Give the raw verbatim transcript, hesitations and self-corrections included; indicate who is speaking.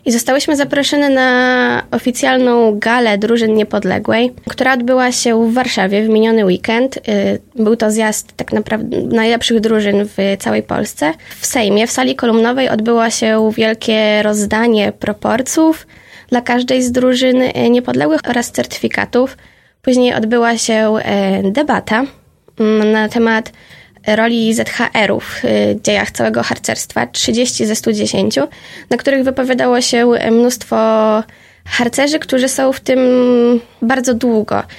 Speaker 1: I zostałyśmy zaproszone na oficjalną galę drużyn niepodległej, która odbyła się w Warszawie w miniony weekend. Był to zjazd tak naprawdę najlepszych drużyn w całej Polsce. W Sejmie, w sali kolumnowej odbyło się wielkie rozdanie proporcjów dla każdej z drużyn niepodległych oraz certyfikatów. Później odbyła się debata na temat roli zet ha erów w dziejach całego harcerstwa, trzydzieści ze stu dziesięciu, na których wypowiadało się mnóstwo harcerzy, którzy są w tym bardzo długo.